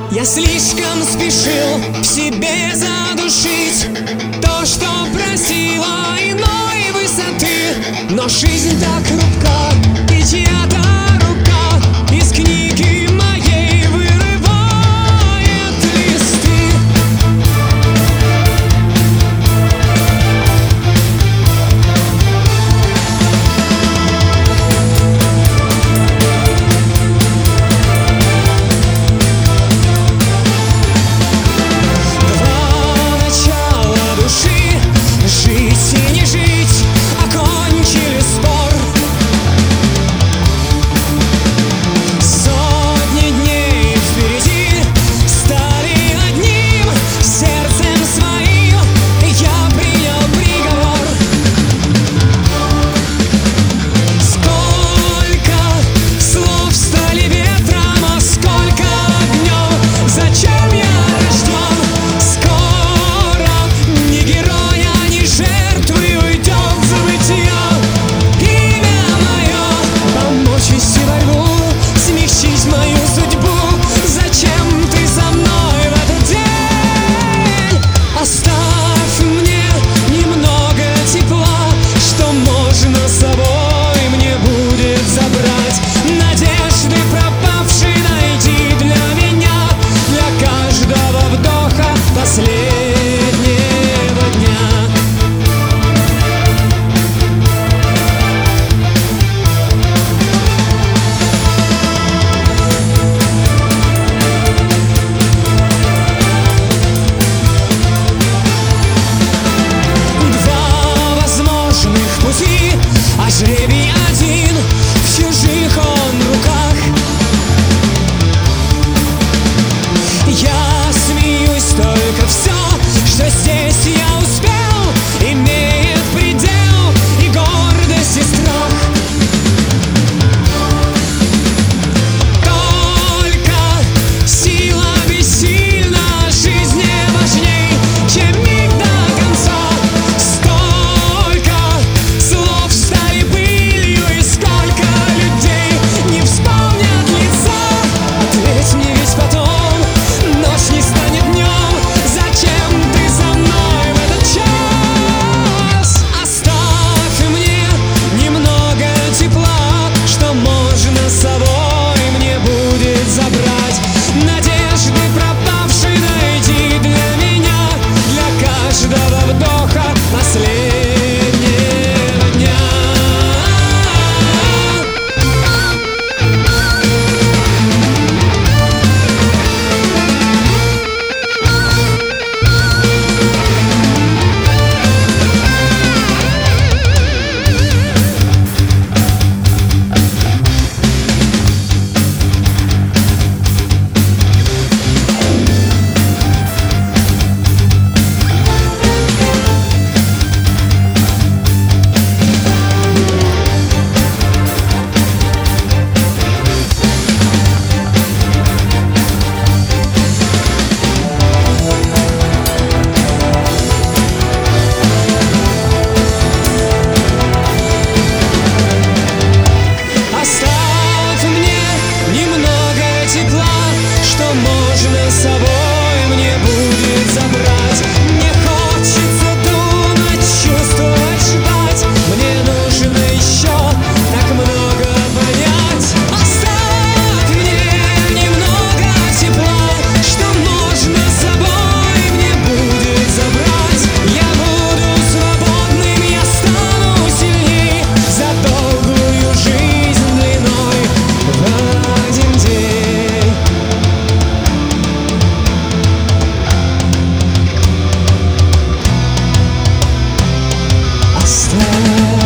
Я слишком спешил в себе задушить то, что просило иной высоты. Но жизнь так хрупка, и чья-то рука из книги моей вырывает листы. Жить и не жить, окончили спор. Сотни дней впереди стали одним сердцем своим. Я принял приговор. Сколько слов стали ветром, а сколько огнем. Зачем я рожден? Скоро не герой, жертвы уйдет в забытье. Имя мое помочь вести борьбу, смягчить мою судьбу. Зачем ты со мной в этот день? Оставь мне немного тепла, что можно с собой мне будет забрать. Надежды пропавшей найди для меня, для каждого вдоха последнего дня. А жребий один, в чужих он руках. Я смеюсь, только все, что здесь я успел, имеет предел и гордость, и страх. Только сила бессильна, жизнь не важней, чем миг до конца. Забрать надежды пропавшей найди для меня, для каждого вдоха последнего дня. Можно с собой мне будет забрать. Мне хочется думать, чувствовать, ждать. Мне нужно еще так много понять. Оставь мне немного тепла, что можно с собой мне будет забрать. Я буду свободным, я стану сильней за долгую жизнь длиной в один день. Оставь